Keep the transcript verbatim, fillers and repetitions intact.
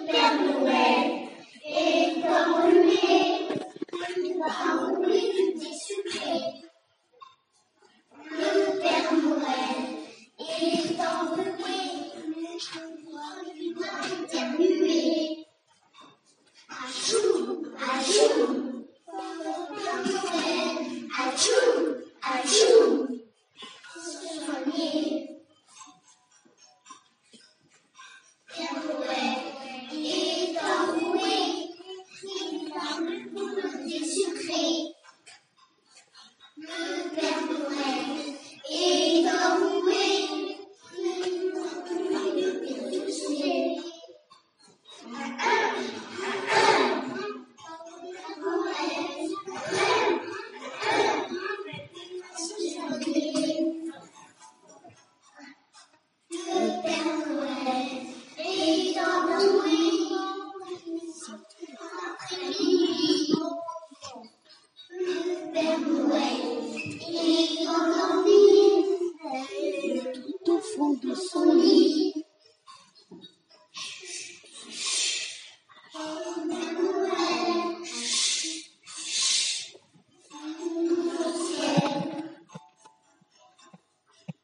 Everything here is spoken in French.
Père Noël est enrhumé, par oubli des sucrés. Le Père Noël est enrhumé, il doit éternuer. Achou, achou, Père Noël, achou, achou, se soigner.